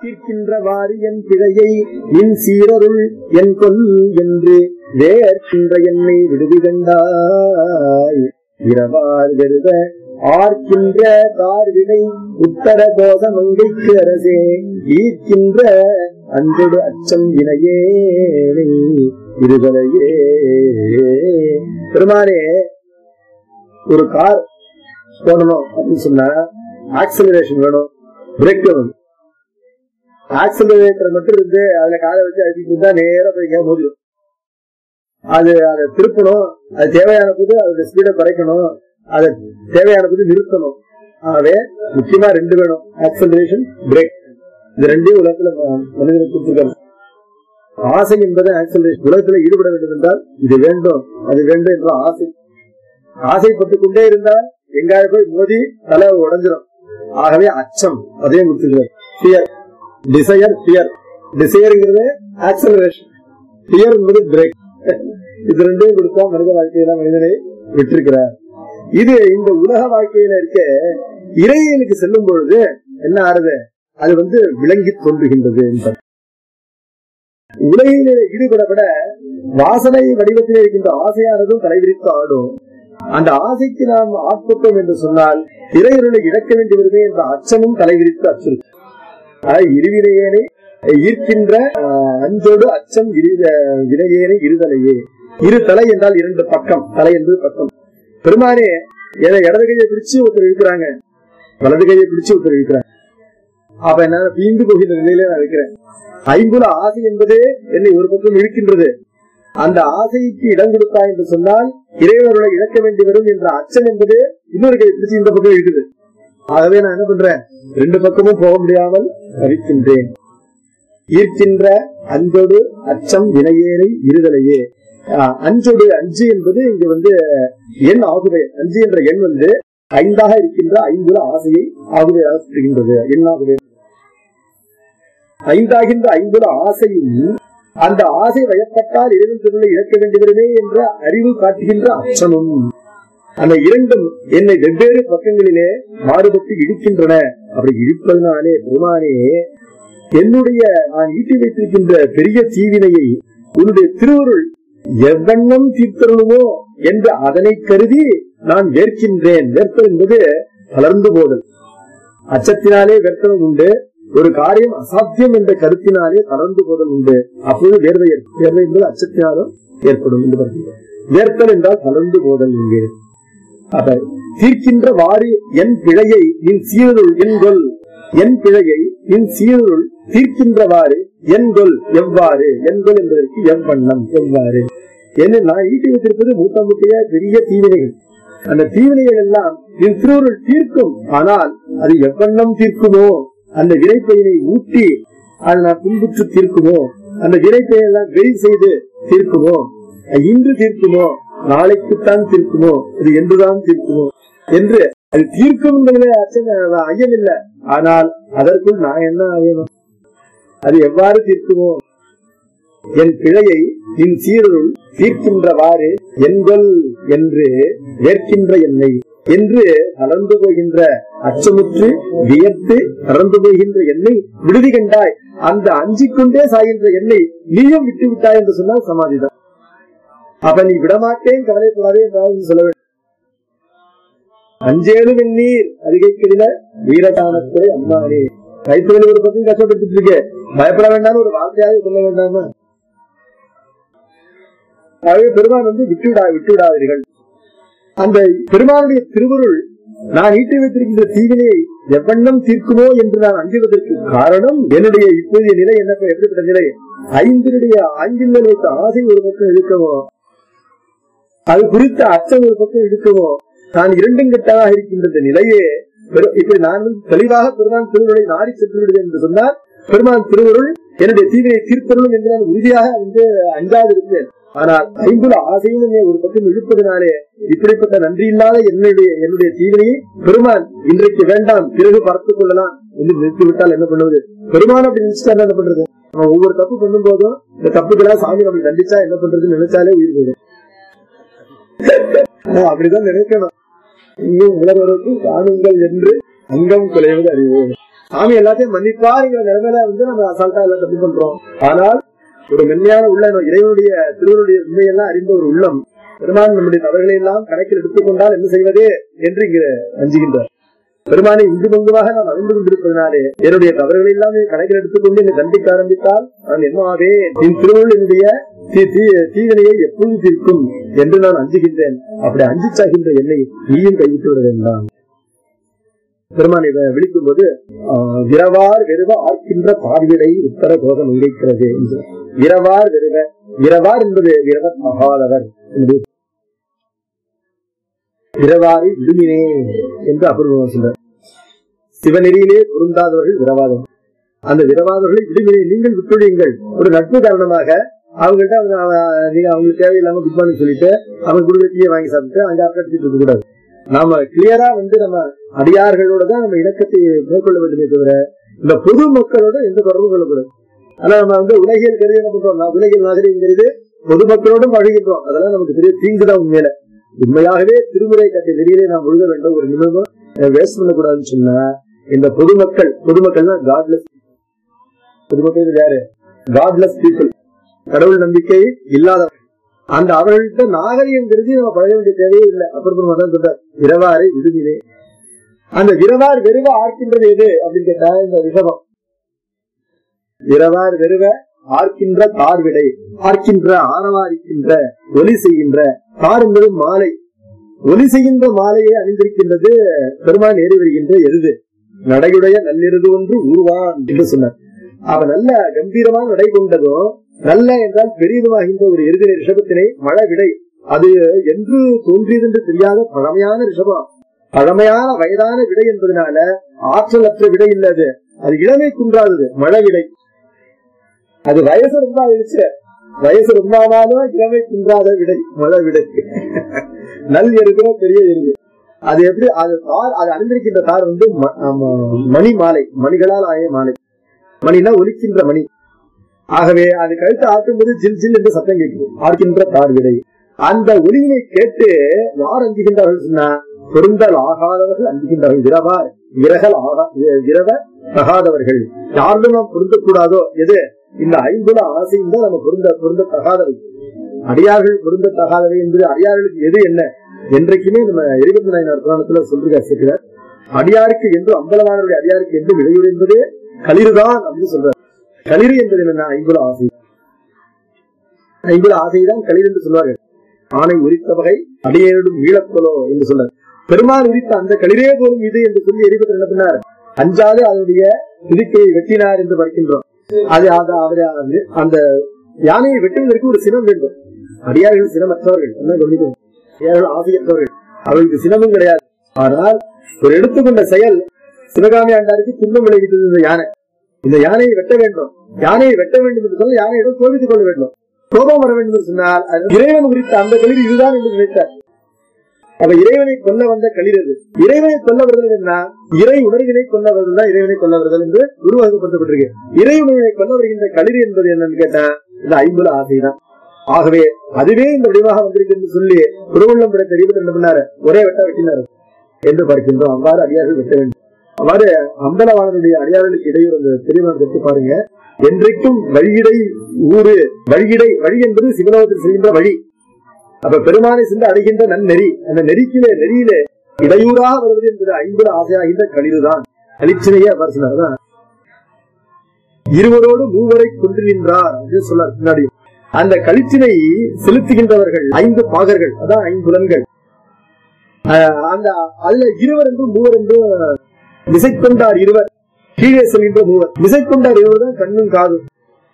தீர்க்கின்றவாறு என் பிழையை நின் சீரருள் என் கொல் என்று வேர்க்கின்ற என்னை விடுதி கண்டாய். இரவார் கருத ஆர்க்கின்ற தார்வினை உத்தர கோச மங்கைக்கு அரசே ஈர்க்கின்ற அன்றொடு அச்சம் வினையே இருதலையே. பெருமானே, ஒரு கார் போடணும் அப்படின்னு சொன்னா ஆக்சலரேஷன் வேணும், பிரேக் வேணும். ஆக்சலரேட்டர் மட்டும் இருந்து அதுல காலை வச்சு அடிச்சுட்டு தான் நேரம் போய் மோதிடும். அதை திருப்பணும், அது தேவையான போது அதோட ஸ்பீடை குறைக்கணும், அதை தேவையான போது நிறுத்தணும். ஆகவே முக்கியமா ரெண்டு வேணும், ஆக்சலரேஷன், பிரேக். இது ரெண்டையும் உலகத்துல மனிதனுக்கு கொடுத்துருக்காங்க. ஆசை என்பது ஆக்சலரேஷன். உலகத்துல ஈடுபட வேண்டும் என்றால் இது வேண்டும் அது வேண்டும் என்ற ஆசை. ஆசைப்பட்டுக் கொண்டே இருந்தால் எங்காவது போய் மோதி தலை உடஞ்சிடும். ஆகவே அச்சம் அதையும் கொடுத்துருக்காரு. Fear, desire, fear. டிசையர்ங்கிறது ஆக்சலரேஷன், ஃபியர் என்பது பிரேக். இது ரெண்டையும் கொடுத்தா மனித வாழ்க்கையில மனிதனை விட்டிருக்கிறார். இது இந்த உலக வாழ்க்கையில இருக்க இறைவனுக்கு செல்லும் பொழுது என்ன ஆறுது, அது விளங்கி தோன்றுகின்றது என்பது. உலகில ஈடுபடப்பட வாசனை வடிவத்தில் இருக்கின்ற ஆசையானதும் தலைவிரித்து ஆடும். அந்த ஆசைக்கு நாம் ஆட்பட்டோம் என்று சொன்னால் இறைவனை இழக்க வேண்டி வருமே என்ற அச்சமும் தலைவிரித்து அச்சுறுத்தும். இருவினையேனை ஈர்க்கின்ற அஞ்சோடு அச்சம் வினையேனை இருதலையே. இரு தலை என்றால் இரண்டு பக்கம், தலை என்பது பக்கம். பெருமானே, இடது கையை பிடிச்சு ஒருத்தர் இருக்கிறாங்க, வலது கையை பிடிச்சு ஒருத்தர் இருக்கிறாங்க. அப்ப என்ன பீந்து போகின்ற நிலையில நான் இருக்கிறேன். ஐம்புல ஆசை என்பது என்னை ஒரு பக்கம் இழுக்கின்றது. அந்த ஆசைக்கு இடம் கொடுத்தா என்று சொன்னால் இறைவர்களை இழக்க வேண்டி வரும் என்ற அச்சம் என்பது இன்னொரு கையை பிடிச்சு இந்த பக்கம் இருக்குது. ஆகவே நான் என்ன பண்றேன், ரெண்டு பக்கமும் போக முடியாமல் தவிக்கின்றேன். ஈர்க்கின்ற அஞ்சோடு அச்சம் வினையேனை இருதலையே. அஞ்சோடு, அஞ்சு என்பது இங்க எண் ஆகுவே. அஞ்சு என்ற எண் ஐந்தாக இருக்கின்ற ஐம்புல ஆசையை ஆகுவையாக சுற்றுகின்றது. எண்ணாகுவே ஐந்தாகின்ற ஐம்புல ஆசையும் அந்த ஆசை வயப்பட்டால் இறைவன் திருவிழை இழக்க வேண்டியவருமே என்ற அறிவு காட்டுகின்ற அச்சமும், அந்த இரண்டும் என்னை வெவ்வேறு பக்கங்களிலே மாறுபட்டு இடிக்கின்றன. அப்படி இடிப்பதனாலே பெருமானே, என்னுடைய நான் ஈட்டி வைத்திருக்கின்ற பெரிய தீவினையை உன்னுடைய திருவருள் எவ்வண்ணம் தீர்த்தருளுமோ என்று அதனை கருதி நான் வேர்க்கின்றேன். வேர்த்தல் என்பது வளர்ந்து போதல். அச்சத்தினாலே வேர்த்தலும் உண்டு, ஒரு காரியம் அசாத்தியம் என்ற கருத்தினாலே தளர்ந்து போதல் உண்டு. அப்போது வேர்வை என்பது அச்சத்தினாலும் ஏற்படும் என்று പറയുന്നത്. வேர்த்தல் என்றால் தளர்ந்து போதல் இங்கே. அப்ப தீர்க்கின்ற வாரி என் பிழையை நின் சீருள் என்கொல். என் பிழையை நின் சீருள் தீர்க்கின்றவாறு என்கொல். எவ்வாறு? என்கொல் என்பதற்கு எவ்வண்ணம், எவ்வாறு என்ன. நான் ஈட்டி வைத்திருப்பது மூட்டமுட்டைய பெரிய தீவினைகள். அந்த தீவினைகள் எல்லாம் நின் திருவருள் தீர்க்கும். ஆனால் அது எவ்வண்ணம் தீர்க்குமோ, அந்த வினைப்பயனை ஊட்டி அதை நான் துன்புற்று தீர்க்குமோ, அந்த வினைப்பயனை எல்லாம் வெறி செய்து தீர்க்குமோ, இன்று தீர்க்குமோ, நாளைக்குத்தான் தீர்க்குமோ, இது என்றுதான் தீர்க்குமோ என்று அது தீர்க்கும் ஐயம் இல்லை. ஆனால் அதற்குள் நான் என்ன ஆகணும், அது எவ்வாறு தீர்க்குமோ. என் பிழையை நின் சீருள் தீர்க்கின்றவாறு என்கொல் என்று வேர்க்கின்ற என்னை என்று கலந்து போகின்ற அச்சமுற்று வியர்த்து கலந்து போகின்ற என்னை விடுதி கண்டாய். அந்த அஞ்சிக்கொண்டே சாகின்ற என்னை நீயும் விட்டு விட்டாய் என்று சொன்னால் சமாதிதான். அப்ப நீ விடமாட்டேன், கவலைப்படாதே என்றாலும் சொல்ல வேண்டும். அஞ்சேலும் வெந்நீர் அதிகைக்கிட வீரதானத்தை அம்மானே. கைத்தொழில் ஒரு பக்கம் கஷ்டப்பட்டு இருக்க, பயப்பட வேண்டாம் ஒரு வார்த்தையாக சொல்ல வேண்டாமா. ஆகவே பெருமான் விட்டு விடாதீர்கள். அந்த பெருமானுடைய திருவருள் நான் ஈட்டி வைத்திருக்கின்ற தீவினையை எவ்வண்ணம் தீர்க்குமோ என்று நான் அஞ்சுவதற்கு காரணம் என்னுடைய இப்போதைய நிலை. என்ன எப்படிப்பட்ட நிலை? ஐந்தினுடைய ஆங்கில வைத்த ஆசை ஒரு பக்கம் இழுக்கவோ, அது குறித்த அச்சம் ஒரு பக்கம் இழுக்கவோ, நான் இரண்டும் கெட்டதாக இருக்கின்ற நிலையே. இப்ப நான் தெளிவாக பெருமான் திருவருளை நாடி சென்று விடுவேன் என்று சொன்னால் பெருமான் திருவருள் என்னுடைய தீவினை தீர்த்தருளும் என்று நான் உறுதியாக அஞ்சாது இருந்தேன். ஆனால் ஐம்புல ஆசையும் என்னை ஒரு பக்கம் இழுப்பதனாலே இப்படிப்பட்ட நன்றி இல்லாத என்னுடைய தீவினையை பெருமான் இன்றைக்கு வேண்டாம், பிறகு பார்த்துக் கொள்ளலாம் என்று நிறுத்திவிட்டால் என்ன பண்ணுவது? பெருமான் அப்படி நினைச்சுட்டா என்ன பண்றது? நம்ம ஒவ்வொரு தப்பு பண்ணும் போதும் இந்த தப்புக்கெல்லாம் சாமி நம்மளை தண்டிச்சா என்ன பண்றதுன்னு நினைச்சாலே உயிர் போயிடும். அப்படிதான் நினைக்கணும். இங்கும் உலகருக்கு காணுங்கள் என்று அங்கம் குலைவது அறிவோம். சாமி எல்லாத்தையும் மன்னிப்பாருங்கிற நிலைமையில வந்து நம்ம அசால்ட்டா எல்லாம் தப்பு பண்றோம். ஆனால் ஒரு மென்மையான உள்ள இறைவனுடைய திருவனுடைய உண்மையெல்லாம் அறிந்த ஒரு உள்ளம் பெருமான் நம்முடைய தவறுகளை எல்லாம் கணக்கில் எடுத்துக்கொண்டால் என்ன செய்வது என்று இங்கு அஞ்சுகின்றார். பெருமானை இங்கு பங்குவாக நாம் அறிந்து கொண்டிருப்பதனாலே என்னுடைய தவறுகளை எல்லாம் கணக்கில் எடுத்துக்கொண்டு என்னை தண்டிக்க ஆரம்பித்தால் நான் என்னவாவே என் திருவள்ளுவர் என்னுடைய தீவினையை எப்போது தீர்க்கும் என்று நான் அஞ்சுகின்றேன். அப்படி அஞ்சிச்சாகின்ற என்னை நீயும் கைவிட்டு விட வேண்டாம். பெருமானை விழிக்கும் போது விரவார் வெறுவ ஆர்க்கின்ற பார்விடை உத்தர கோதம் உழைக்கிறது என்று. விரவார் வெறுவ, விரவார் என்பது விரவர் மகாதவர் என்று, விரவாரி விடுமினே என்று அபூர்வம் சொல்றார். சிவநெறியிலே பொருந்தாதவர்கள் விரவாதவர். அந்த விரவாதவர்களை விடுமினே நீங்கள் விட்டுவிடுங்கள். ஒரு நட்பு காரணமாக அவங்கள்ட்ட நீங்க அவங்களுக்கு தேவையில்லாம குட் மார்னிங் சொல்லிட்டு அவங்க குடும்பத்தையே வாங்கி சாப்பிட்டு அங்க அக்கடிச்சிட்டு இருக்க கூடாது. நாம கிளியரா வந்து நம்ம அடியார்களோட தான் நம்ம இணக்கத்தை மேற்கொள்ள வேண்டுமே தவிர இந்த பொது மக்களோட எந்த தொடர்பு கொள்ளக்கூடாது. ஆனா நம்ம வந்து உலகியல் கருதி என்ன பண்றோம், உலகியல் நாகரிகங்கிறது பொதுமக்களோடும் பழகின்றோம். அதெல்லாம் நமக்கு பெரிய தீங்குதான். உண்மையில உண்மையாகவே திருமுறை கட்டிய நெறியிலே நாம் ஒழுக வேண்டும். ஒரு நிமிடம் வேஸ்ட் பண்ணக்கூடாதுன்னு சொன்னா இந்த பொதுமக்கள்னா காட்லெஸ். பொதுமக்கள் யாரு? காட்லெஸ் பீப்புள், கடவுள் நம்பிக்கை இல்லாதவர்கள். அந்த அவர்கள்ட்ட நாகரிகம் தெரிஞ்சு நம்ம பழக வேண்டிய தேவையே இல்லை. அப்புறமா தான் சொல்ற விரவாரை விடுதிலே. அந்த விரவார் வெறுவ ஆர்க்கின்றது எது அப்படின்னு கேட்டா இந்த ரிஷபம். விரவார் வெறுவ ஆர்க்கின்ற தார்விடை, ஆர்க்கின்ற ஆரவாரிக்கின்ற ஒலி செய்கின்ற தார் என்பது மாலை. ஒலி செய்கின்ற மாலையை அணிந்திருக்கின்றது பெருமான் ஏறி வருகின்ற எருது. நடையுடைய நல்லெருது ஒன்று ஊர்வான் என்று சொன்னார். அவன் நல்ல கம்பீரமான நடை கொண்டதும் நல்ல என்றால் பெரியதுமாகின்ற ஒரு எருது ரிஷபத்தினை மழை விடை. அது என்று தோன்றியது என்று தெரியாத பழமையான ரிஷபம், பழமையான வயதான விடை என்பதனால ஆற்றல் அற்ற விடை இல்லது. அது இளமை குன்றாதது மழை விடை. அது வயசு ரொம்ப ஆயிடுச்சு, வயசு ரொம்ப ஆனாலும் இளமை குன்றாத விடை மழை விடை. நல் எருதுல பெரிய எருது. அது எப்படி அது தார், அது அணிந்திருக்கின்ற தார் வந்து மணி மாலை, மணிகளால் ஆய மாலை. மணினா ஒலிக்கின்ற மணி. ஆகவே அது கழுத்து ஆட்டும் போது ஜில் ஜில் என்று சத்தம் கேட்குது. ஆர்க்கின்ற தார் விடை. அந்த ஒலியினை கேட்டு யார் அஞ்சுகின்றார்கள் சொன்னா பொருந்தல் ஆகாதவர்கள் அஞ்சுகின்றார்கள். விரவார் விரகல் விரவ தகாதவர்கள். யாரும் நாம் பொருந்தக்கூடாதோ எது இந்த ஐம்புல ஆசையும் தான் நம்ம பொருந்த தகாதவை. அடியார்கள் பொருந்த தகாதவை என்பது அடியார்களுக்கு எது என்ன என்றைக்குமே நம்ம 24 புராணத்துல சொல்றார். அடியாருக்கு என்று அம்பலவானவருடைய அடியாருக்கு என்று விடையுறு என்பது களிறுதான் அப்படின்னு சொல்றார். களிறு என்பது என்னன்னா ஐம்புல ஆசை. ஐம்புல ஆசைதான் களிறு என்று சொல்வார்கள். ஆணை உரித்த வகை அடியேடும் ஈழப்பலோ என்று சொன்னார். பெருமாள் உரித்த அந்த களிரே போலும் இது என்று சொல்லி எரிபத்தில் என்ன பண்ணார், அஞ்சாது அதனுடைய துதிக்கையை வெட்டினார் என்று படிக்கின்றோம். அது அந்த யானையை வெட்டுவதற்கு ஒரு சினம் வேண்டும். அடியார்கள் சினமற்றவர்கள், என்ன கவனிக்கும், அடியார்கள் ஆசையற்றவர்கள், அவர்களுக்கு சினமும் கிடையாது. ஆனால் ஒரு எடுத்துக்கொண்ட செயல் சிவகாமி ஆண்டாருக்கு துன்பம் விளைவித்தது இந்த யானை. இந்த யானையை வெட்ட வேண்டும், யானையை வெட்ட வேண்டும் என்று சொன்னால் யானையிடம் கோபித்துக் கொள்ள வேண்டும். கோபம் வர வேண்டும் என்று சொன்னால் இறைவன் குறித்த அந்த களிர் இதுதான் என்று நினைத்தார். அப்ப இறைவனை கொல்ல வந்த களிர் அது. இறைவனை கொல்ல வருதல் என்ன, இறை உணர்வினை கொல்ல வருதல் தான் இறைவனை கொல்ல வருதல் என்று உருவாக்கப்பட்டிருக்கு. இறை உணர்வினை கொல்ல வருகின்ற களிர் என்பது என்னன்னு கேட்டா இந்த ஐம்புல ஆசைதான். ஆகவே அதுவே இந்த வடிவாக வந்திருக்கு என்று சொல்லி திருவள்ளம் பிற தெரிவித்து என்ன பண்ணாரு, ஒரே வெட்ட வெட்டினார் என்று பார்க்கின்றோம். அவ்வாறு அடியார்கள் வெட்ட வேண்டும். அவ்வாறு அம்பலவாளனுடைய அடியார்களுக்கு இடையூறு அந்த தெளிவாக கற்று பாருங்க. என்றைக்கும் வழியிடை ஊரு, வழியிடை, வழி என்பது சிவலோகத்தில் செல்கின்ற வழி. அப்ப பெருமானை சென்று அடைகின்ற நன்னெறி, அந்த நெறியிலே இடையூறாக வருவது என்பது ஐம்பது ஆசையாகின்ற களிறுதான். களிச்சினையே அவர் சொன்னார். இருவரோடு மூவரை கொண்டு நின்றார் அப்படின்னு சொன்னார். பின்னாடி அந்த களிச்சினை செலுத்துகின்றவர்கள் 5 பாகர்கள், அதான் 5 புலன்கள். அந்த அதுல இருவர் என்றும் மூவர் என்றும் விசைக்கொண்டார் இருவர், கீழே செல்கின்ற மூவர். விசைக்கொண்டார் இருவர் தான் கண்ணும் காதும்.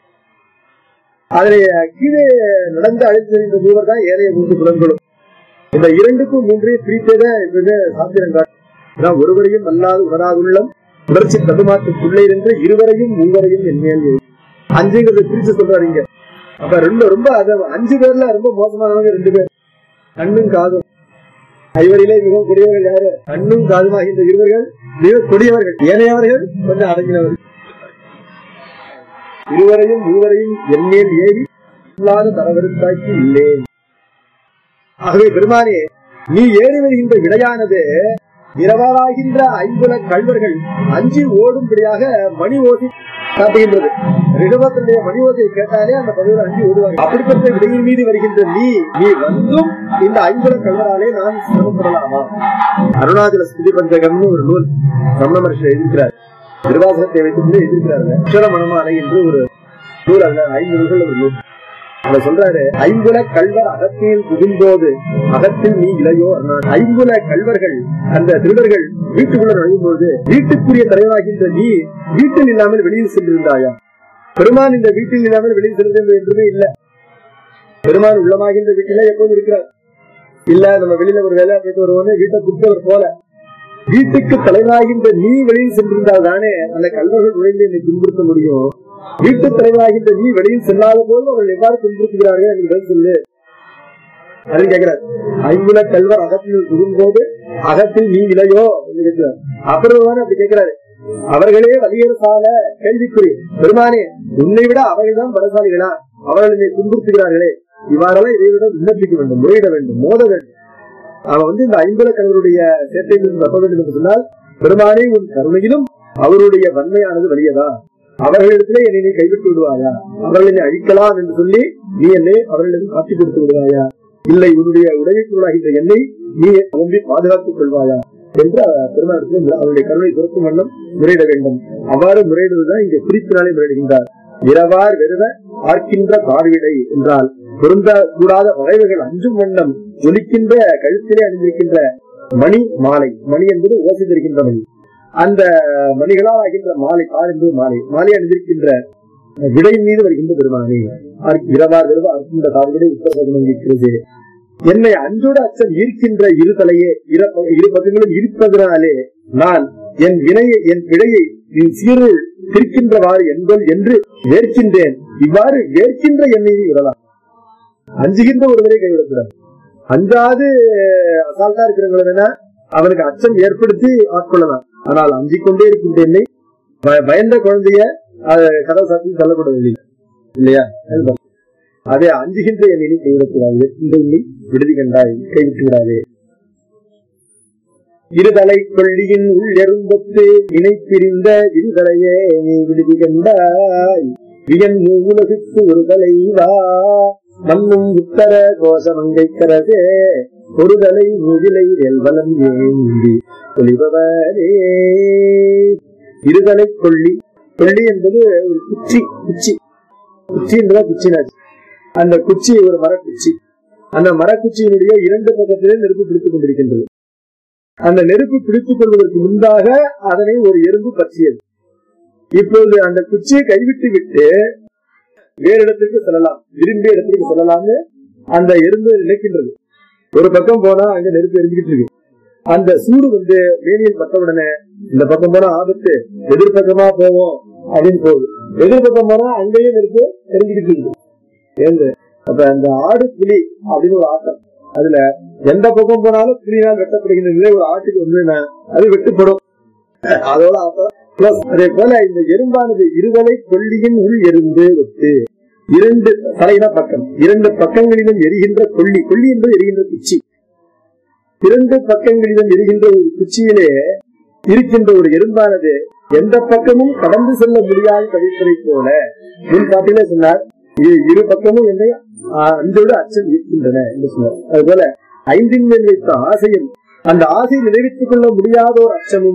அதனை கீழே நடந்து அழைத்து செல்கின்ற மூவர் தான் ஏனைய 3 புலன்களும். இந்த 2க்கும் 3ஐயும் பிரித்தேதான் சாத்திரங்காட்டு. ஒருவரையும் அல்லாது உணராதுள்ளம் உணர்ச்சி தடுமாற்றுக்குள்ளே இருந்து இருவரையும் மூவரையும் என்மேல் 5ங்கிறத பிரிச்சு சொல்றாரு இங்க. அப்ப ரொம்ப 5 பேர்ல ரொம்ப மோசமானவங்க 2 பேர், கண்ணும் காதும். ஐவரிலே மிகவும் கொடியவர்கள் யாரு, கண்ணும் காதுமாகின்ற இருவர்கள் மிக கொடியவர்கள், ஏனையவர்கள் கொஞ்சம் அடங்கினவர்கள். இருவரையும் மூவரையும் என்மேல் ஏறி இல்லாத தரவருத்தாக்கி இல்லேன். ஆகவே பெருமானே, நீ ஏறி வருகின்ற விடையானது இரவாகின்ற ஐம்புல கல்வர்கள் அஞ்சி ஓடும்படியாக மணி ஓசி காட்டுகின்றது. ரிஷபத்தினுடைய மணி ஓசையை கேட்டாலே அந்த பகுதியில் அஞ்சி ஓடுவார்கள். அப்படிப்பட்ட விடையின் மீது வருகின்ற நீ வந்தும் இந்த ஐம்புல கல்வராலே நான் சிரமப்படலாமா? அருணாச்சல ஸ்துதி பஞ்சகம்னு ஒரு நூல் ரமண மகர்ஷி எழுதியிருக்கிறார். திருவாசகத்தை வைத்துக்கொண்டு எழுதியிருக்கிறார்கள். அக்ஷர மனமாலை என்று ஒரு நூல், அல்ல 5 நூல்கள் ஒரு நூல். அதை சொல்றாரு, ஐம்புல கல்வர் அகத்தில் புகும்போது அகத்தில் நீ இளையோ. ஐம்புல கல்வர்கள் அந்த திருடர்கள் வீட்டுக்குள்ள நுழையும் போது வீட்டுக்குரிய தலைவராகின்ற நீ வீட்டில் இல்லாமல் வெளியில் சென்றிருந்தாயா? பெருமான் இந்த வீட்டில் இல்லாமல் வெளியில் சென்றது என்றுமே இல்ல. பெருமான் உள்ளமாகின்ற வீட்டில எப்போது இருக்கிறார்? இல்ல, நம்ம வெளியில ஒரு வேலையா போயிட்டு வருவோம், வீட்டை குடுத்தவர் போல. வீட்டுக்கு தலைவராகின்ற நீ வெளியில் சென்றிருந்தால் தானே அந்த கல்வர்கள் நுழைந்து என்னை துன்புறுத்த முடியும். வீட்டு தலைவராகின்ற நீ வெளியில் செல்லாத போது அவர்கள் எவ்வாறு துன்புறுத்துகிறார்கள் என்று பதில் சொல்லு அப்படின்னு கேட்கிறார். ஐம்புல கல்வர் அகத்தில் புகும்போது அகத்தில் நீ இளையோ என்று கேட்கிறார். அப்புறம் அப்படி கேட்கிறாரு. அவர்களே வலியரசால கேள்விக்குறி. பெருமானே, உன்னை விட அவர்கள் தான் பலசாலிகளா? அவர்கள் என்னை துன்புறுத்துகிறார்களே. இவ்வாறெல்லாம் இதைவிட விண்ணப்பிக்க வேண்டும், முறையிட வேண்டும், மோத வேண்டும். அவன் இந்த ஐம்புல கல்வருடைய சேட்டையிலிருந்து தப்ப வேண்டும் என்று சொன்னால், பெருமானே உன் கருணையிலும் அவருடைய வன்மையானது வலியதா? அவர்களிடத்திலே என்னை நீ கைவிட்டு விடுவாயா? அவர்கள் என்னை அழிக்கலாம் என்று சொல்லி நீ என்னை அவர்களிடம் காட்சி கொடுத்து விடுவாயா? இல்லை, உன்னுடைய உதவிக்குள்ளாகின்ற என்னை நீ நம்பி பாதுகாத்துக் கொள்வாயா என்று பெருமாள் அவருடைய கருணை துறக்கும் வண்ணம் முறையிட வேண்டும். அவ்வாறு முறையிடுவதுதான் இங்க குறிப்பினாலே முறையிடுகின்றார். இரவார் வெறுவ ஆர்க்கின்ற பார்விடை என்றால் பொருந்த கூடாத வகைகள் அஞ்சும் வண்ணம் ஒலிக்கின்ற கழுத்திலே அணிந்திருக்கின்ற மணி மாலை. மணி என்பது ஓசை தருகின்ற மணி. அந்த மணிகளால் ஆகின்ற மாலை, கால் என்பது மாலை, மாலை அணிந்திருக்கின்ற விடையின் மீது வருகின்ற பெருமானே. இரவார் வெறுவ ஆர்க்கின்ற பார்விடை உத்தரவாதம் இருக்கிறது. என்னை அஞ்சோடு அச்சம் ஈர்க்கின்ற இருதலையே, இரு பக்கங்களும் இருப்பதனாலே நான் என் வினையை, என் பிழையை என் சீருள் திருக்கின்றவாறு என்பது என்று வேர்க்கின்றேன். இவ்வாறு வேர்க்கின்ற எண்ணெயை விடலாம். அஞ்சுகின்ற ஒருவரை கைவிடக்கூடாது. அஞ்சாது அசால்ட்டா இருக்கிறவங்க அவனுக்கு அச்சம் ஏற்படுத்தி ஆட்கொள்ளலாம். ஆனால் அஞ்சிக் கொண்டே இருக்கின்ற என்னை பயந்த குழந்தைய கதவு சாத்தி தள்ளக்கூடாது இல்லையா? அதே அஞ்சுகின்ற என்னை கைவிடக்கூடாது. இந்த எண்ணை விடுதி கண்டாய், கைவிட்டு விடாதே. இருதலை கொள்ளியின் உள் எறும்பத்து இணைப்பிரிந்த இருதலையே நீ விடுதி கண்டாய். வியன் உலகுக்கு ஒருதலை வா மண்ணும் உத்தர கோஷமங்கைக்கரசே ஒருதலை முகிலை வெல்வலம் ஏந்தி ஒளிபவரே. இருதலை கொள்ளி. கொள்ளி என்பது ஒரு குச்சி. குச்சி என்பதா குச்சினாச்சு. அந்த குச்சி ஒரு மரக்குச்சி. அந்த மரக்குச்சியினுடைய 2 பக்கத்திலே நெருப்பு பிடித்துக் கொண்டிருக்கின்றது. அந்த நெருப்பு பிடித்துக் கொள்வதற்கு முன்பாக அதனை ஒரு எறும்பு பற்றியது. இப்போது அந்த குச்சியை கைவிட்டு விட்டு வேறு இடத்திற்கு செல்லலாம், விரும்பிய இடத்திற்கு செல்லலாம்னு அந்த எறும்பு நினைக்கின்றது. ஒரு பக்கம் போனா அங்க நெருப்பு எரிஞ்சுக்கிட்டு இருக்கு. அந்த சூடு வேணியில் பட்டவுடனே இந்த பக்கம் போனா ஆபத்து, எதிர்பக்கமா போவோம் அப்படின்னு போகுது. எதிர்பக்கம் போனா அங்கேயே நெருப்பு எரிஞ்சுக்கிட்டு இருக்கு. அப்ப அந்த ஆடு புலி அப்படின்னு ஒரு ஆட்டம். அதுல எந்த பக்கம் போனாலும் புலினால் வெட்டப்படுகின்ற நிலை ஒரு ஆட்டுக்கு அது வெட்டுப்படும். அதோட ஆட்டம். அதே போல இந்த எறும்பானது இருதலை கொள்ளியின் உள் எறும்பு ஒத்து 2 தலையின பக்கம், 2 பக்கங்களிலும் எரிகின்ற கொள்ளி. கொள்ளி என்பது எரிகின்ற குச்சி. 2 பக்கங்களிலும் எரிகின்ற ஒரு குச்சியிலே இருக்கின்ற ஒரு எறும்பானது எந்த பக்கமும் கடந்து செல்ல முடியாது தவிர்ப்பதை போல முன் பாட்டிலே சொன்னார். இரு பக்கமும் என்னை அஞ்சோடு அச்சம் இருக்கின்றன என்று சொன்னார். அதுபோல 5 மேல் வைத்த ஆசையும் அந்த ஆசையை நிறைவேற்றிக் கொள்ள முடியாத ஒரு அச்சமும்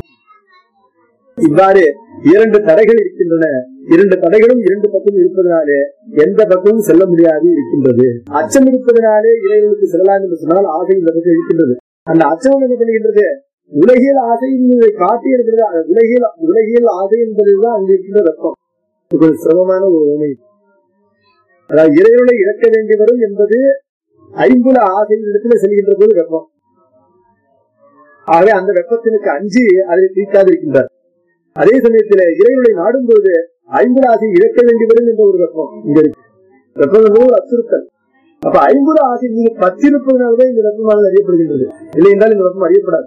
இவ்வாறு 2 தடைகள் இருக்கின்றன. 2 தடைகளும் 2 பக்கம் இருப்பதனாலே எந்த பக்கமும் செல்ல முடியாது இருக்கின்றது. அச்சம் இருப்பதனாலே இறைவனுக்கு செல்லலாம் என்று சொன்னால் ஆசை இந்த பக்கம் இருக்கின்றது. அந்த அச்சம் என்ன பண்ணுகின்றது? உலகியல் ஆசையை காட்டி இருக்கிறது. உலகியல் ஆசை என்பதுதான் அங்கு இருக்கின்ற வெப்பம். இது ஒரு சிரமமான ஒரு உண்மை. அதாவது இறைவனை இழக்க வேண்டி வரும் என்பது ஐம்புல ஆசையின் இடத்துல செல்கின்ற போது வெப்பம். ஆகவே அந்த வெப்பத்திற்கு அஞ்சி அதை தீர்க்காது இருக்கின்றார். அதே சமயத்தில் இறைவனை நாடும் போது ஐம்புல ஆசையை இழக்க வேண்டி வரும் என்ற ஒரு வெப்பம் இங்க இருக்கு. வெப்பம் என்பது ஒரு அச்சுறுத்தல். அப்ப ஐம்புல ஆசை நீங்க பற்றிருப்பதனால்தான் இந்த வெப்பமானது அறியப்படுகின்றது. இல்லை என்றால் இந்த வெப்பம் அறியப்படாது.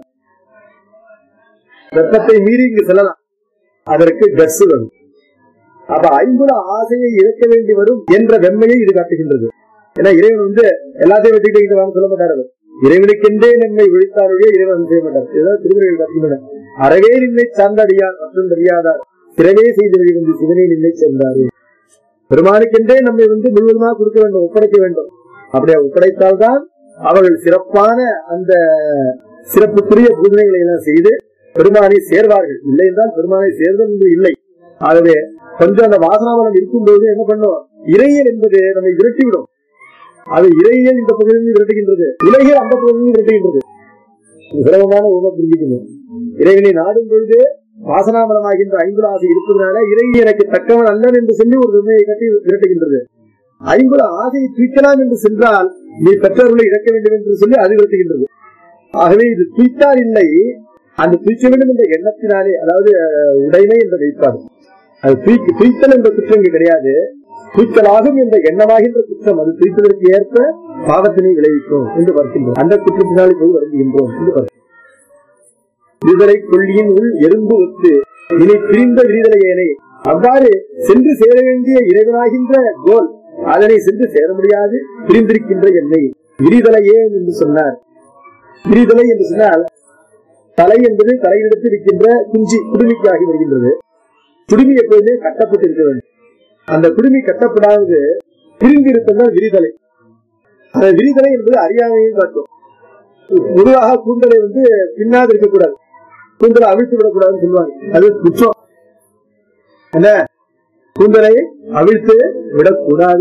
வெப்பத்தை மீறி இங்கு செல்லலாம், அதற்கு கட்ஸ் வரும். அப்ப ஐம்புல ஆசையை இழக்க வேண்டி வரும் என்ற வெம்மையை இது காட்டுகின்றது. ஏன்னா இறைவன் எல்லாத்தையும் வெட்டிக்கிட்டு சொல்ல மாட்டாரு. இறைவனுக்கென்றே நம்மை விழித்தாருடைய இறைவன் செய்ய மாட்டார். இதுதான் திருமுறைகள் கற்றுள்ளன. அறவே நின்னை சார்ந்தடியார் மற்றும் அறியாதார் சிறவே செய்து வெளிவந்து சிவனே நின்னை சேர்ந்தாரு. பெருமானுக்கென்றே நம்மை முழுவதுமாக கொடுக்க வேண்டும், ஒப்படைக்க வேண்டும். அப்படியே ஒப்படைத்தால்தான் அவர்கள் சிறப்பான அந்த சிறப்புக்குரிய பூஜனைகளை எல்லாம் செய்து பெருமானை சேர்வார்கள். இல்லை என்றால் பெருமானை சேர்தல் என்று இல்லை. ஆகவே கொஞ்சம் அந்த வாசனாவலம் இருக்கும்போது என்ன பண்ணும், இறையல் என்பது நம்மை விரட்டிவிடும். அது இறையல் இந்த பகுதியில் விரட்டுகின்றது, உலகில் அந்த பகுதியில் விரட்டுகின்றது. சுலபமான உணவு புரிஞ்சுக்கணும். இறைவனை நாடும் பொழுது வாசனாமலமாகின்ற ஐம்பது ஆசை இருப்பதனால இறை எனக்கு தக்கவன் அல்லன் என்று சொல்லி ஒரு உண்மையை கட்டி விரட்டுகின்றது. ஐம்பது ஆசையை தூக்கலாம் என்று சென்றால் நீ பெற்றோர்களை இழக்க வேண்டும் என்று சொல்லி அது விரட்டுகின்றது. ஆகவே இது தூய்த்தால் இல்லை, அந்த தூய்க்க வேண்டும் என்ற எண்ணத்தினாலே, அதாவது உடைமை என்ற வைப்பாடு, அது தூய்த்தல் என்ற குற்றம் இங்கு கிடையாது. தூய்த்தலாகும் என்ற எண்ணமாகின்ற குற்றம் அது தூய்த்ததற்கு ஏற்ப பாவத்தினை விளைவிக்கும் என்று பார்க்கின்றோம். அந்த குற்றத்தினாலே போய் வருகின்றோம் என்று பார்க்கிறோம். விடுதலை கொள்ளியின் உள் எறும்பு ஒத்து இனி பிரிந்த விடுதலையேனை, அவ்வாறு சென்று சேர வேண்டிய இறைவனாகின்ற கோல் அதனை சென்று சேர முடியாது பிரிந்திருக்கின்ற என்னை விரிதலையே என்று சொன்னார். விரிதலை என்று சொன்னால் தலை என்பது தலையிடத்தில் இருக்கின்ற குஞ்சி குடுமிக்காகி வருகின்றது. குடுமி எப்போதுமே கட்டப்பட்டு இருக்க வேண்டும். அந்த குடுமி கட்டப்படாது பிரிந்து இருப்பதால் விரிதலை. அந்த விரிதலை என்பது அறியாமையை காட்டும். பொதுவாக கூந்தலை பின்னாது இருக்கக்கூடாது, கூந்தலை அவிழ்த்து விடக்கூடாதுன்னு சொல்லுவாங்க. அது குற்றம். என்ன, கூந்தலை அவிழ்த்து விடக்கூடாது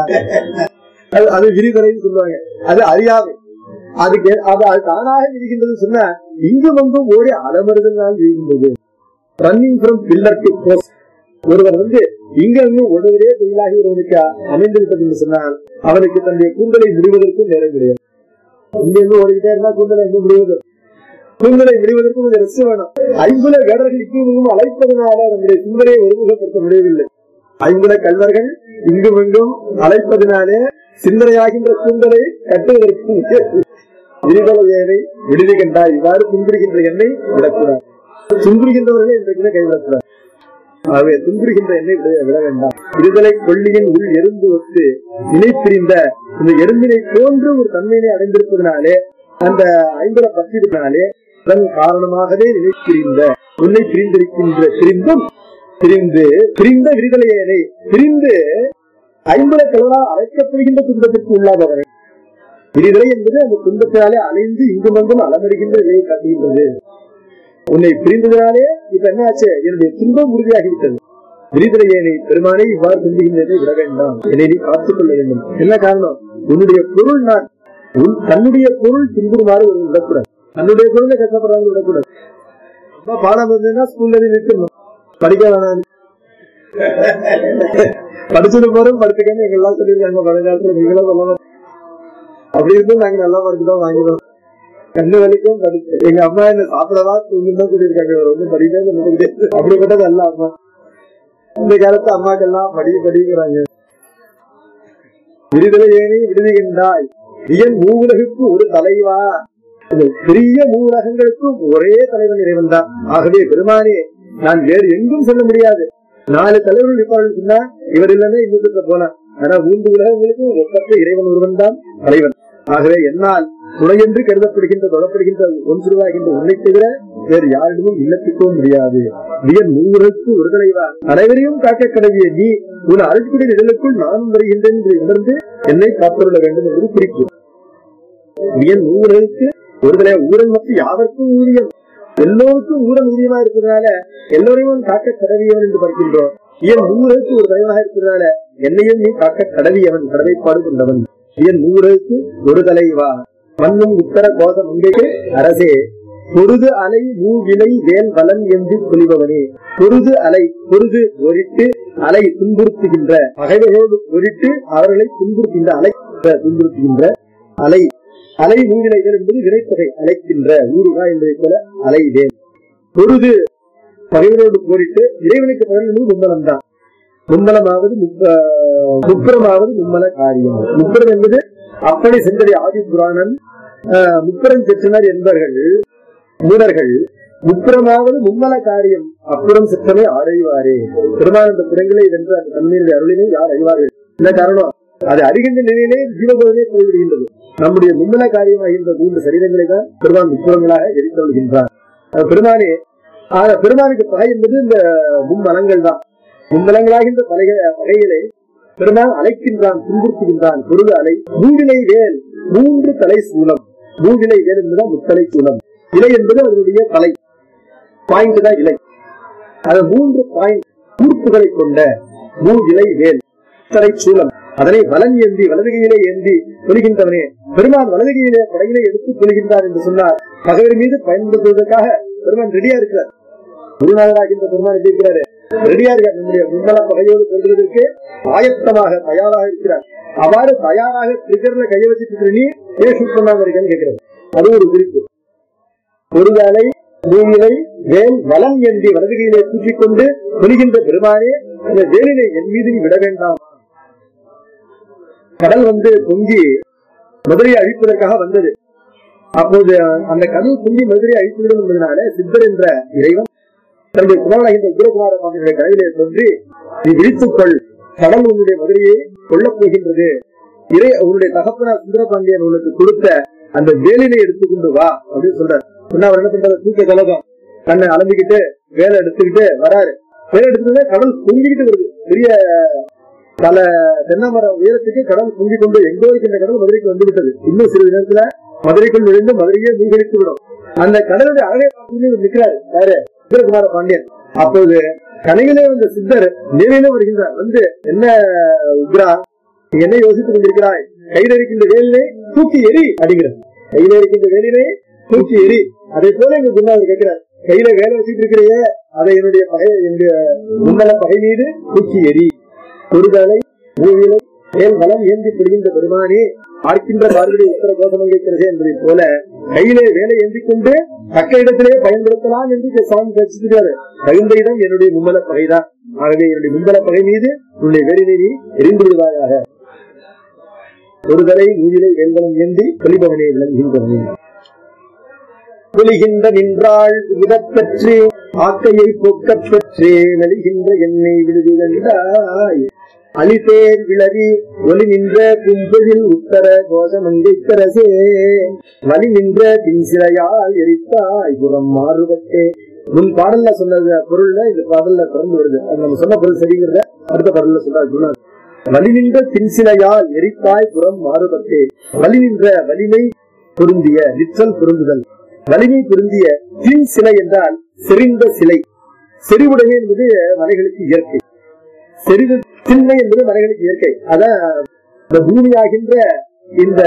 அது விரிதலைன்னு சொல்லுவாங்க. அது அறியாமை. அதுக்கு அது தானாக விரிகின்றது சொன்னா இங்கும் அங்கும் ஓடி அலமறுதனால் விரிகின்றது. Running from pillar to post. ஒருவர் இங்க அங்கும் ஒருவரே தொழிலாகி ஒருவனுக்கு அமைந்திருப்பது என்று சொன்னால் அவனுக்கு தன்னுடைய கூந்தலை முடிவதற்கும் நேரம் கிடையாது. இங்க எங்கும் ஓடிக்கிட்டே இருந்தா கூந்தலை எங்கும் முடிவது, கூந்தலை முடிவதற்கும் கொஞ்சம் ரெஸ்ட் வேணும். ஐம்புல வேடர்கள் இங்கும் அழைப்பதனால நம்முடைய கூந்தலை ஒருமுகப்படுத்த முடியவில்லை. ஐம்புல கல்வர்கள் இங்கும் எங்கும் அழைப்பதனாலே சிந்தனையாகின்ற கூந்தலை கட்டுவதற்கு விரிதலையை விடுதி கண்டாய். இவ்வாறு துன்புறுகின்ற எண்ணெய் விடக்கூடாது. துன்புறுகின்றவர்களை இன்றைக்கு கைவிடக்கூடாது. ஆகவே துன்புறுகின்ற எண்ணெய் விட வேண்டாம். விடுதலை கொள்ளியின் உள் எறும்பு ஒத்து இணை பிரிந்த இந்த எறும்பினை போன்று ஒரு தன்மையினை அடைந்திருப்பதனாலே, அந்த ஐம்பது பற்றினாலே அதன் காரணமாகவே நினை பிரிந்த உன்னை பிரிந்திருக்கின்ற பிரிந்தும் பிரிந்த விடுதலையை பிரிந்து ஐம்பது கலரால் அழைக்கப்படுகின்ற துன்பத்திற்கு உள்ளாதவரை. விடுதலை என்பது அந்த துன்பத்தினாலே அலைந்து இங்கும் அங்கும் அலமருகின்ற நிலையை காட்டுகின்றது. உன்னை பிரிந்ததினாலே இப்ப என்ன ஆச்சு, என்னுடைய துன்பம் உறுதியாகிவிட்டது. விடுதலையை பெருமானை இவ்வாறு துன்புகின்றதை விட வேண்டாம், என்னை நீ காத்துக் கொள்ள வேண்டும். என்ன காரணம், உன்னுடைய பொருள் நான், தன்னுடைய பொருள் துன்புறுமாறு ஒரு விடக்கூடாது, தன்னுடைய பொருளை கஷ்டப்படுறாங்க விடக்கூடாது. பாடம் வந்ததுன்னா ஸ்கூல்ல நிற்கணும், படிக்க வேணாம். படிச்சது போறோம் படிச்சுக்கன்னு எங்க எல்லாம் சொல்லியிருக்காங்க பல காலத்துல. நீங்களும் சொல்லலாம். அப்படி இருக்கும் நாங்க நல்லா படிச்சுதான் வாங்கிடுவோம். கண்ணு வலிக்கும் படிச்சு எங்க அம்மா என்ன சாப்பிடவா தூங்குதான் சொல்லியிருக்காங்க. படிதான் அப்படிப்பட்டது அல்ல அம்மா. இந்த காலத்து அம்மாக்கெல்லாம் படிக்கிறாங்க. விடுதலை ஏனி விடுதிகின்றாய் இயன் மூவுலகுக்கு ஒரு தலைவா. பெரிய மூவுலகங்களுக்கும் ஒரே தலைவன் இறைவன் தான். ஆகவே பெருமானே நான் வேறு எங்கும் சொல்ல முடியாது. 4 தலைவர்கள் இருப்பார்கள் சொன்னா இவர் இல்லைன்னா இன்னும் போனா. ஆனா 3 உலகங்களுக்கும் ஒப்பற்ற இறைவன் ஒருவன் தான் தலைவன். ஆகவே என்னால் துணையென்று கருதப்படுகின்ற தொடப்படுகின்ற ஒன்றுவாகின்ற உன்னை தவிர வேறு யாரிடமும் இல்லத்திக்கவும் முடியாது. வியன் மூவருக்கு ஒரு தலைவா அனைவரையும் காக்க கடவிய நீ உன் அழுக்குடி நிழலுக்குள் நானும் வருகின்றேன் என்று உணர்ந்து என்னை காத்துள்ள வேண்டும் என்று குறிக்கும். வியன் மூவருக்கு ஒரு தலைவா ஊரன் மற்றும் யாவருக்கும் ஊதியம், எல்லோருக்கும் ஊரன் ஊதியமா இருப்பதனால எல்லோரையும் காக்க கடவியவன் என்று பார்க்கின்றோம். என் மூவருக்கு ஒரு தலைவனாக இருப்பதனால என்னையும் நீ காக்க கடவியவன், கடவைப்பாடு கொண்டவன். என் மூவருக்கு ஒரு தலைவா மண்ணும் உத்தர கோஷம் உண்டைக்கு அரசே பொருது அலை மூவிலை வேல் வலன் என்று சொல்லுபவனே. பொருது அலை, பொருது ஒரிட்டு அலை துன்புறுத்துகின்ற பகைவர்களோடு ஒரிட்டு அவர்களை துன்புறுத்துகின்ற அலை துன்புறுத்துகின்ற அலை. அலை மூவிலைகள் என்பது வினைத்தொகை அழைக்கின்ற ஊருகா என்பதை போல அலை வேல். பொருது பகைவரோடு போரிட்டு இறைவனுக்கு பகல் என்பது மும்மலம் தான். மும்மலமாவது முப்புறமாவது மும்மல காரியம். முப்புறம் என்பது அப்படி சென்றடி ஆதி புராணன் முப்புறம் பெற்றனர் என்பவர்கள் மூடர்கள். முப்புறமாவது மும்மல காரியம் அப்புறம் செற்றனை ஆரைவாரே. பெருமானந்த புறங்களை வென்ற அந்த தன்மையுடைய அருளினை யார் அறிவார்கள்? என்ன காரணம், அது அறிகின்ற நிலையிலே ஜீவபோதமே போய்விடுகின்றது. நம்முடைய மும்மல காரியமாகின்ற 3 சரீரங்களை தான் பெருமான் முப்புறங்களாக எரித்தொள்கின்றார். பெருமானே பெருமானுக்கு பகை என்பது இந்த மும்மலங்கள் தான். மும்மலங்களாகின்ற பகைகளை பெருமான் அழைக்கின்றான், துன்புறுத்துகின்றான். பொருள் அலை மூவிலை வேல் 3 தலை சூலம். மூவிலை வேல் என்பதுதான் முத்தலை சூலம். இலை என்பது அதனுடைய தலை பாயிண்ட் தான் இலை. அது 3 பாயிண்ட் கூர்ப்புகளை கொண்ட மூவிலை வேல் தலை சூலம். அதனை வலன் ஏந்தி வலதுகையிலே ஏந்தி கொள்கின்றவனே பெருமான் வலதுகையிலே படையிலே எடுத்து கொள்கின்றார் என்று சொன்னார். பகைவர் மீது பயன்படுத்துவதற்காக பெருமான் ரெடியா இருக்கிறார். குருநாதராகின்ற பெருமான் எப்படி இருக்கிறாரு? ரெடியா இருக்கார். நம்முடைய மும்மல பகையோடு கொள்வதற்கு ஆயத்தமாக தயாராக இருக்கிறார். அவ்வாறு தயாராக ட்ரிகர்ல கையை வச்சுட்டு நீ ஏன் ஷூட் பண்ணாம இருக்கேன்னு கேட்கிறது. அது ஒரு குறிப்பு. ஒரு வேலை மூவிலை வேல் வலம் ஏந்தி வலதுகையிலே தூக்கிக் கொண்டு கொள்கின்ற பெருமானே அந்த வேலினை என் மீது நீ விட வேண்டாம். கடல் பொங்கி மதுரையை அழிப்பதற்காக வந்தது. அப்போது அந்த கடல் பொங்கி மதுரையை அழித்துவிடும் என்பதனால சித்தர் என்ற இறைவன் தன்னுடைய குமாரகின்ற உக்ரகுமார சுவாமிகளுடைய கனவிலே தோன்றி நீ விழித்துக்கொள், கடல் உன்னுடைய மதுரையை கொல்லப் போகின்றது. உன்னுடைய தகப்பனார் சுந்தரபாண்டியன் உனக்கு கொடுத்த அந்த வேலினை எடுத்துக்கொண்டு வா அப்படின்னு சொல்றாரு. அவர் என்ன பண்றாரு? தூக்க கலகம் கண்ணை அலம்பிக்கிட்டு வேலை எடுத்துக்கிட்டு வராரு. வேலை எடுத்துக்கிட்டு கடல் பொங்கிக்கிட்டு வருது. பெரிய பல தென்னமர உயரத்துக்கு கடல் பொங்கி கொண்டு எங்கோ இருக்கின்ற கடல் மதுரைக்கு வந்து விட்டது. இன்னும் சிறிது நேரத்துல மதுரைக்குள் நுழைந்து மதுரையே மூழ்கடித்து விடும். அந்த கடலுடைய அழகை பார்த்து நிற்கிறாரு யாரு? உக்ரகுமார பாண்டியன். அப்போது கனையிலே வந்த சித்தர் நேரிலே வருகின்றார். என்ன உக்ரா, நீ என்ன யோசித்துக் கொண்டிருக்கிறாய்? கையில இருக்கின்ற வேலினை தூக்கி எரி அப்படிங்கிறார். கையில இருக்கின்ற வேலினை தூக்கி எரி. அதே போல எங்க குருநாதர் கேட்கிறார், கையில வேலை வச்சுட்டு இருக்கிறையே அதை என்னுடைய முன்னல பகை மீது தூக்கி எரி. ஒருவேளை மூவிலை மேல் வளம் ஏந்தி கொள்கின்ற பெருமானே பார்க்கின்ற பார்வையை உத்தர கோஷம் கேட்கிறது என்பதை போல கையிலே வேலை ஏந்தி கொண்டு தக்க இடத்திலே பயன்படுத்தலாம் என்று சாமி பேசிக்கிறாரு. தகுந்த இடம் என்னுடைய மும்மல பகைதான். ஆகவே என்னுடைய மும்மல பகை மீது உன்னுடைய வேலையை நீ எரிந்து விடுவாயாக. ஒருதலை மூவிலை வேல்வலம் ஏந்தி கொலிபவனே விளங்குகின்றவனே கொலிகின்ற நின்றாள் விடப்பெற்று ஆக்கையை போக்கப் பெற்றே நலிகின்ற என்னை விடுதிகண்டாய் அலிதேர் விளவி ஒலி நின்ற கும்பலில் உத்தர கோஷமங்கைக்கரசே வலி நின்ற பின்சிலையால் எரித்தாய் புறம் மாறுபட்டே. முன் பாடல்ல சொன்னது பொருள்ல இந்த பாடல்ல திறந்து வருது. அது நம்ம சொன்ன பொருள் சரிங்கிறத அடுத்த பாடல்ல சொல்றாரு. வலி நின்ற பின்சிலையால் எரித்தாய் புறம் மாறுபட்டே. வலி நின்ற வலிமை பொருந்திய நிற்றல் பொருந்துதல். வலிமை பொருந்திய பின் சிலை என்றால் செறிந்த சிலை. செறிவுடைமை என்பது மலைகளுக்கு இயற்கை. செறிவு திண்மை என்பது மலைகளுக்கு இயற்கை. அதான் இந்த பூமியாகின்ற இந்த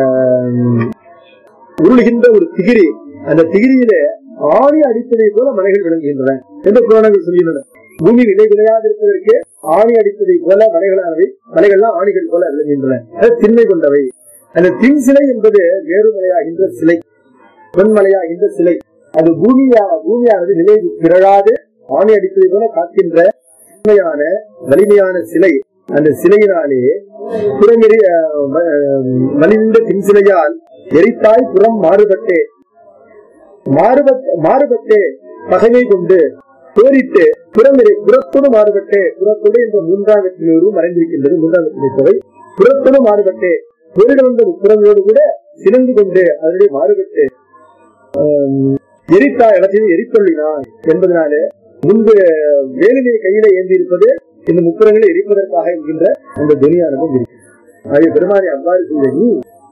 உருளுகின்ற ஒரு திகிரி, அந்த திகிரியில ஆணி அடிப்பதை போல மலைகள் விளங்குகின்றன என்று புராணங்கள் சொல்கின்றன. பூமி விலை விளையாது இருப்பதற்கு ஆணி அடிப்பதை போல மலைகளானவை, மலைகள்லாம் ஆணிகள் போல விளங்குகின்றன. அது திண்மை கொண்டவை. அந்த தின் சிலை என்பது வேறுமலையாகின்ற சிலை, பொன்மலையாகின்ற சிலை. அது பூமியானது நிலை பிறழாது ஆணி அடிப்பதை போல காக்கின்ற வலிமையான சிலை. அந்த சிலையினாலே புறமெறி மலிந்த பின்சிலையால் எரித்தாய் புறம் மாறுபட்டே. மாறுபட்டே பகைமை கொண்டு போரிட்டு புறத்தோடு மாறுபட்டே. புறத்தோடு என்ற 3ஆம் வெற்றிலூர் மறைந்திருக்கின்றது. 3ஆம் வெற்றிலை தொகை புறத்தோடு மாறுபட்டே. போரிட வந்த புறங்களோடு கூட சிறந்து கொண்டு அதனுடைய மாறுபட்டு எரித்தாய் இடத்தில் எரித்தொள்ளினாய் என்பதனால முன்பு வேலினை கையில ஏந்தி இருப்பது இந்த முப்புறங்களை எரிப்பதற்காக என்கின்ற அந்த துணியானதும் இருக்கு. ஆகிய பெருமானை அவ்வாறு செய்த நீ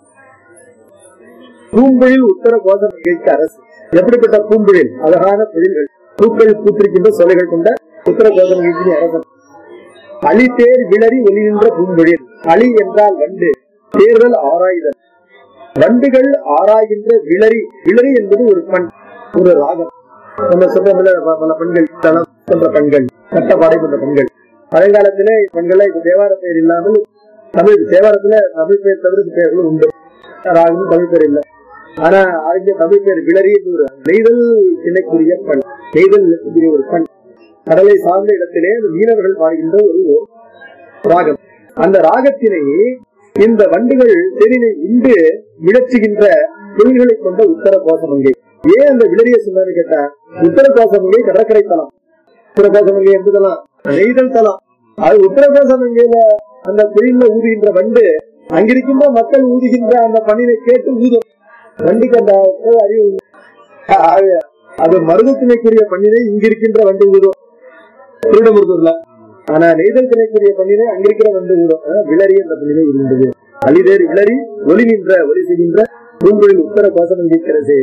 பூம்பொழில் உத்தர கோஷம் கேட்க அரசு. எப்படிப்பட்ட பூம்பொழில்? அழகான பொழில்கள், பூக்கள் பூத்திருக்கின்ற சொலைகள் கொண்ட உத்தர கோஷம் கேட்கிற அரசன். அலி தேர் விளறி ஒளிகின்ற பூம்பொழில். அலி என்றால் வண்டு, தேர்தல் ஆராய்தல். வண்டுகள் ஆராய்கின்ற விளரி. விளரி என்பது ஒரு பண், ஒரு ராகம். நம்ம சொல்றோம்ல பல பெண்கள், தளம் போன்ற பெண்கள், கட்டப்பாடை போன்ற பெண்கள். பழையகாலத்திலே பெண்களை தேவார பெயர் இல்லாமல் தமிழ் தேவாரத்துல தமிழ் பெயர் தவிர பெயர்களும் உண்டு. ராகமும் தமிழ் பெயர் இல்லை. ஆனா அதுக்கு தமிழ் பெயர் விளரி என்று நெய்தல் திணைக்குரிய பெண், நெய்தல் ஒரு பெண். கடலை சார்ந்த இடத்திலே மீனவர்கள் பாடுகின்ற ஒரு ராகம். அந்த ராகத்தினை இந்த வண்டுகள் தேனினை உண்டு விளச்சுகின்ற தொழில்களை கொண்ட உத்தர கோஷமங்கை. ஏன் அந்த விளரிய சொன்னான்னு கேட்டா, உத்தர கோஷமங்கை கடற்கரை தலம். உத்தர கோஷமங்கை எந்த தலம்? நெய்தல் தலம். அது உத்தர கோஷமங்கையில அந்த குயில்ல ஊதுகின்ற வண்டு அங்கிருக்கின்ற மக்கள் ஊதுகின்ற அந்த பணியை கேட்டு ஊதும். வண்டிக்கு அந்த அறிவு அது மருதத்தினைக்குரிய பண்ணினை இங்கிருக்கின்ற வண்டு ஊதும் திருடமுருதூர்ல. ஆனா நெய்தல் திணைக்குரிய பண்ணினை அங்கிருக்கிற வண்டு ஊதும். விளரி என்ற பண்ணினை இருந்தது. அலிதேர் விளரி ஒளி நின்ற ஒளி செய்கின்ற பூங்கொழில் உத்தர கோஷம் இருக்கிறதே.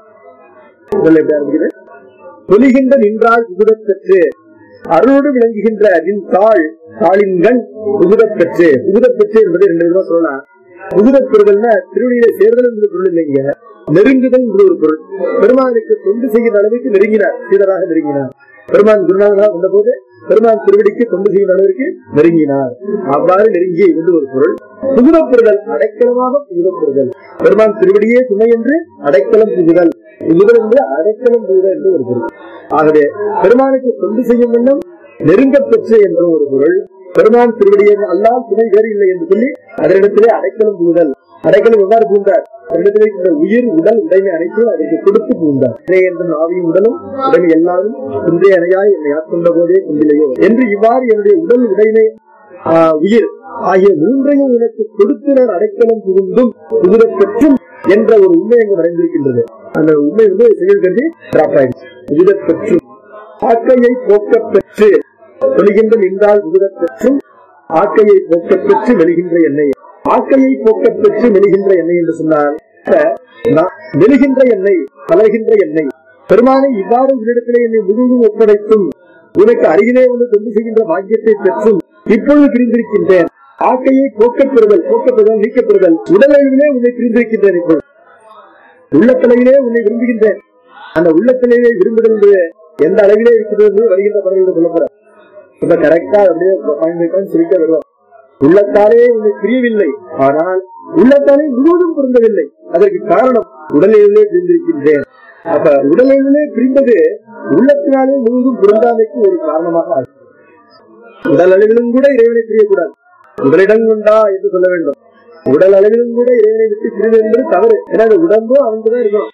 ஒலிகின்ற நின்றால் புகுதப் பெற்று அருளோடு விளங்குகின்ற நின் தாள் தாளின்கண் புகுதப் பெற்று. புகுதப் பெற்று என்பது 2 விதமா சொல்லலாம். புகுதப் பெறுதல்னா திருவடியில சேர்தல் என்ற பொருள் இல்லைங்க, நெருங்குதல் என்ற ஒரு பொருள். பெருமானுக்கு தொண்டு செய்கிற அளவுக்கு நெருங்கினார், சீடராக நெருங்கினார். பெருமான் குருநாதனாக வந்த போது பெருமான் திருவடிக்கு தொண்டு செய்கிற அளவிற்கு நெருங்கினார். அவ்வாறு நெருங்கி என்று ஒரு பொருள். புகுதப்பெறுதல் அடைக்கலமாக புகுதப்பெறுதல். பெருமான் திருவடியே துணை என்று அடைக்கலம் புகுதல். புகுதல் என்று அடைக்கலம் புகுதல் என்று ஒரு பொருள். ஆகவே பெருமானுக்கு தொண்டு செய்யும் வண்ணம் நெருங்க பெற்று என்ற ஒரு பொருள். பெருமான் திருவடியை அல்லால் துணை வேறு இல்லை என்று சொல்லி அதனிடத்திலே அடைக்கலம் புகுதல். அடைக்கலம் எவ்வாறு புகுந்தார்? அதனிடத்திலே உயிர் உடல் உடைமை அனைத்தும் அதற்கு கொடுத்து புகுந்தார். என்றும் ஆவியும் உடலும் உடைமை எல்லாரும் குன்றே அணையாய் என்னை ஆட்கொண்ட போதே குன்றிலையோ என்று இவ்வாறு என்னுடைய உடல் உடைமை உயிர் ஆகிய 3ஐயும் எனக்கு கொடுத்தினர் அடைக்கலம் புகுந்தும் புகுதப் பெற்றும் என்ற ஒரு உண்மை அங்கு மறைந்திருக்கின்றது. அந்த உண்மை செயல் கருதி டிராப் ஆயிடுச்சு. புகுதப் பெற்றும் ஆக்கையை போக்கப் பெற்று வெளிகின்ற நின்றால் புகுதப் பெற்றும் ஆக்கையை போக்கப் பெற்று வெளிகின்ற எண்ணெய். ஆக்கையை போக்கப் பெற்று வெளிகின்ற எண்ணெய் என்று சொன்னால் வெளிகின்ற எண்ணெய் கலர்கின்ற எண்ணெய். பெருமானை இவ்வாறு உன்னிடத்திலே என்னை முழுவதும் ஒப்படைத்தும் உனக்கு அருகிலே வந்து தொண்டு செய்கின்ற பாக்கியத்தை பெற்றும் இப்பொழுது பிரிந்திருக்கின்றேன். ஆக்கையை போக்கப்பெறுதல் நீக்கப்பெறுதல். உடல் அளவிலே உன்னை பிரிந்திருக்கின்றேன். இப்பொழுது உள்ளத்தலையிலே உன்னை விரும்புகின்றேன். அந்த உள்ளத்திலேயே விரும்புதல் என்று எந்த அளவிலே இருக்கிறது வருகின்ற படங்களோடு சொல்லப்படுற இப்ப கரெக்டா அப்படியே சொல்லிட்டே வருவோம். உள்ளத்தாலே உன்னை பிரியவில்லை, ஆனால் உள்ளத்தாலே முழுவதும் பொருந்தவில்லை. அதற்கு காரணம் உடல் அளவிலே பிரிந்திருக்கின்றேன். அப்ப உடல் அளவிலே பிரிந்தது உள்ளத்தினாலே முழுவதும் பொருந்தாமைக்கு ஒரு காரணமாக ஆகும். உடல் அளவிலும் கூட இறைவனை பிரியக்கூடாது. உடலிடம் கொண்டா என்று சொல்ல வேண்டும். உடல் அளவிலும் கூட இறைவனை விட்டு பிரிவது என்பது தவறு. ஏன்னா உடம்பும் அவன்தான் இருக்கணும்.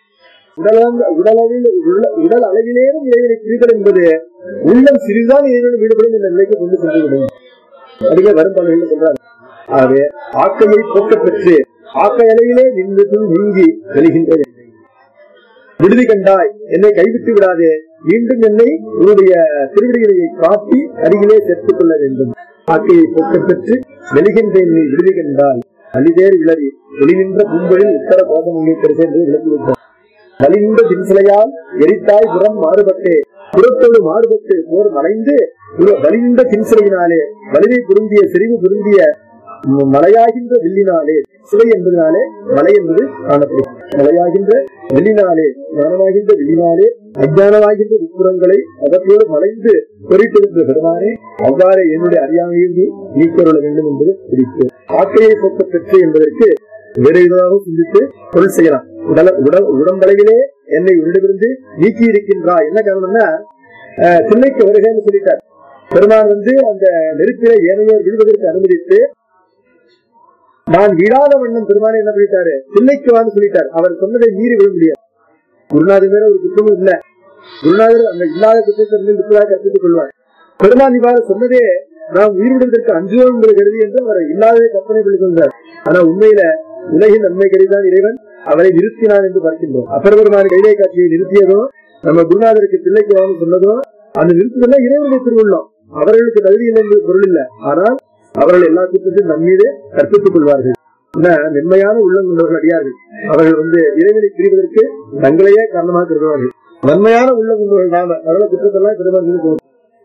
உடல் அளவிலேயும் இறைவனை பிரிதல் என்பது உள்ளம் சிறிதுதான் இறைவனை ஈடுபடும் என்ற நிலைக்கு கொண்டு சென்று விடும். அதுவே வரும் பலன்கள் சொல்றாரு. ஆகவே ஆக்கையை போக்கப் பெற்று ஆக்கை அளவிலே நின்று நீங்கி வெளிகின்ற என்னை விடுதி கண்டாய், என்னை கைவிட்டு விடாதே, மீண்டும் என்னை உன்னுடைய திருவிடிகளை காட்டி அருகிலே சேர்த்துக் கொள்ள வேண்டும். ஆக்கையை போக்கப் பெற்று வெளிகின்ற என்னை விடுதி கண்டால் அலிதேர் விளரி ஒளிநின்ற பூங்கொழில் உத்தர கோஷம் என்று விளங்கிவிட்டார். வலிந்த தின்சிலையால் எரித்தாய் புறம் மாறுபட்டே புறத்தோடு மாறுபட்டு போர் மலைந்து வலிந்த தின்சிலையினாலே வலிமை பொருந்திய செறிவு பொருந்திய மலையாகின்ற வில்லினாலே. சிலை என்பதனாலே மலை என்பது காணப்படும். மலையாகின்ற வில்லினாலே ஞானமாகின்ற வில்லினாலே அஜானமாகின்ற உட்புறங்களை அவற்றோடு மலைந்து பொறித்திருந்த பெருமானே, அவ்வாறு என்னுடைய அறியாமையை நீக்கொள்ள வேண்டும் என்பது குறிப்பு. ஆக்கையை போக்க பெற்று என்பதற்கு வேறு விதமாக சிந்தித்து பொருள் செய்யலாம். உடம்பளவிலே என்னை உன்னிடமிருந்து நீக்கி இருக்கின்றா. என்ன காரணம்னா திண்ணைக்கு வருகைன்னு சொல்லிட்டார். பெருமான் அந்த நெருப்பிலே ஏனையோர் விழுவதற்கு அனுமதித்து நான் விழாத வண்ணம் பெருமானை என்ன பண்ணிட்டாரு, திண்ணைக்கு வான்னு சொல்லிட்டார். அவர் சொன்னதை மீறி விழ முடியாது. குருநாதர் மேல ஒரு குற்றமும் இல்ல. குருநாதர் அந்த இல்லாத குற்றத்தை கற்பித்துக் கொள்வார். பெருமான் இவ்வாறு சொன்னதே நாம் உயிர் விடுவதற்கு அஞ்சுவோம் என்று கருதி என்று அவர் இல்லாததை கற்பனை பண்ணி கொண்டார். ஆனா உண்மையில உலகின் நன்மை கருதிதான் இறைவன் அவரை நிறுத்தினான் என்று பார்க்கின்றோம். அப்பர் பெருமான் கைலை காட்சியை நிறுத்தியதும் நம்ம குருநாதருக்கு பிள்ளைக்கு வாங்க சொன்னதும் அந்த நிறுத்துதல் இறைவனுடைய திருவுள்ளம். அவர்களுக்கு தகுதி இல்லை என்று பொருள் இல்லை. ஆனால் அவர்கள் எல்லா குற்றத்தையும் நம்மீது கற்பித்துக் கொள்வார்கள். மென்மையான உள்ளம் கொண்டவர்கள் அடியார்கள். அவர்கள் இறைவனை பிரிவதற்கு தங்களையே காரணமாக கருதுவார்கள். வன்மையான உள்ளம் கொண்டவர்கள் நாம அவர்கள் குற்றத்தெல்லாம் பெருமான்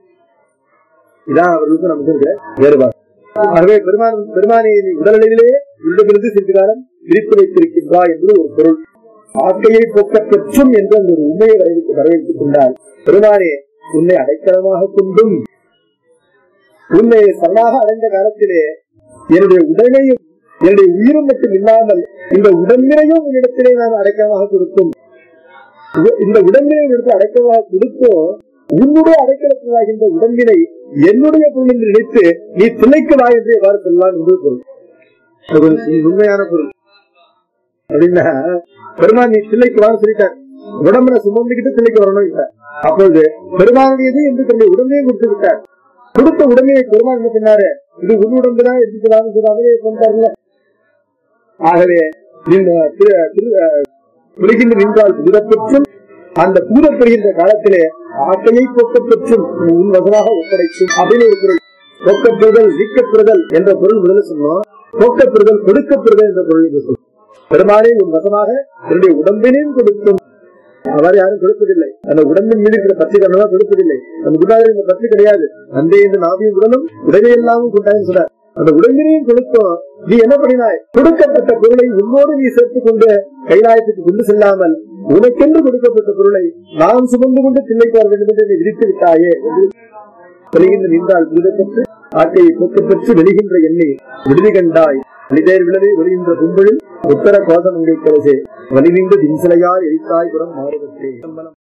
இதான் அவர்களுக்கு நமக்கு இருக்கிற வேறுபாடு. ஆகவே பெருமானை உடலளவிலே உள்ளிருந்து சிறிது காலம் பிரித்து வைத்திருக்கின்றா என்று ஒரு பொருள். ஆக்கையை போக்க பெற்றும் என்று அந்த ஒரு உண்மையை வரவேற்றுக் கொண்டால், பெருமானே உன்னை அடைக்கலமாக கொண்டும் உன்னை சரணாக அடைந்த காலத்திலே என்னுடைய உடலையும் என்னுடைய உயிரும் மட்டும் இல்லாமல் இந்த உடம்பினையும் உன்னிடத்திலே நான் அடைக்கலமாக கொடுக்கும். இந்த உடம்பினை எடுத்து அடைக்கலமாக கொடுத்தோம். உன்னுடைய அடைக்கலத்திலாகின்ற உடம்பினை என்னுடைய பொருள் என்று நினைத்து நீ திளைக்கு வா என்று எவ்வாறு சொல்லலாம் என்று பொருள். உண்மையான பொருள் அப்படின்னா பெருமான் நீ திளைக்கு வான்னு சொல்லிட்டார். உடம்புல சுமந்துகிட்டு திளைக்கு வரணும் இல்ல. அப்பொழுது பெருமானுடையது என்று தன்னுடைய உடம்பையும் கொடுத்து விட்டார். கொடுத்த உடமையை பெருமான் என்ன சொன்னாரு, இது உன்னுடம்புதான் எடுத்துக்கலாம்னு சொன்னாங்களே சொன்னார்ல. ஆகவே விழுகின்ற நின்றால் புதிரப்பெற்றும் அந்த பூதப்படுகின்ற காலத்திலே ஆட்டையை போக்கப்பெற்றும் உன் வசமாக ஒப்படைக்கும் அப்படின்னு ஒரு பொருள். போக்கப்பெறுதல் நீக்கப்பெறுதல் என்ற பொருள் முதல்ல சொன்னோம். போக்கப்பெறுதல் கொடுக்கப்பெறுதல் என்ற பொருள் சொன்னோம். பெருமானே உன் வசமாக என்னுடைய உடம்பினையும் கொடுக்கும். அவர் யாரும் கொடுப்பதில்லை. அந்த உடம்பின் மீது இருக்கிற பற்றி கண்ணவா கொடுப்பதில்லை. அந்த குருநாதர் இந்த பற்றி கிடையாது. அந்த இந்த நாவியும் உடலும் உடலையெல்லாமும் கொண்டாயின்னு சொன்னார். அந்த உடம்பினையும் கொடுக்கும். நீ என்ன பண்ணினாய்? கொடுக்கப்பட்ட பொருளை உன்னோடு நீ சேர்த்துக் கொண்டு கைலாயத்துக்கு கொண்டு செல்லாமல் உனக்கென்று கொடுக்கப்பட்ட பொருளை நாம் சுமந்து கொண்டு தில்லைக்கு வர வேண்டும் என்று நீ விதித்து விட்டாயே. வெளிகின்ற நின்றால் விடுதப்பட்டு ஆட்டையை போக்கப்பெற்று வெளிகின்ற எண்ணெய் விடுதி கண்டாய். அழிதேர் விளவை ஒளிகின்ற கும்பலில் உத்தர கோஷம் உங்களை கலசே வலிவிந்த தின்சிலையார் எரித்தாய் புறம் மாறுபட்டே.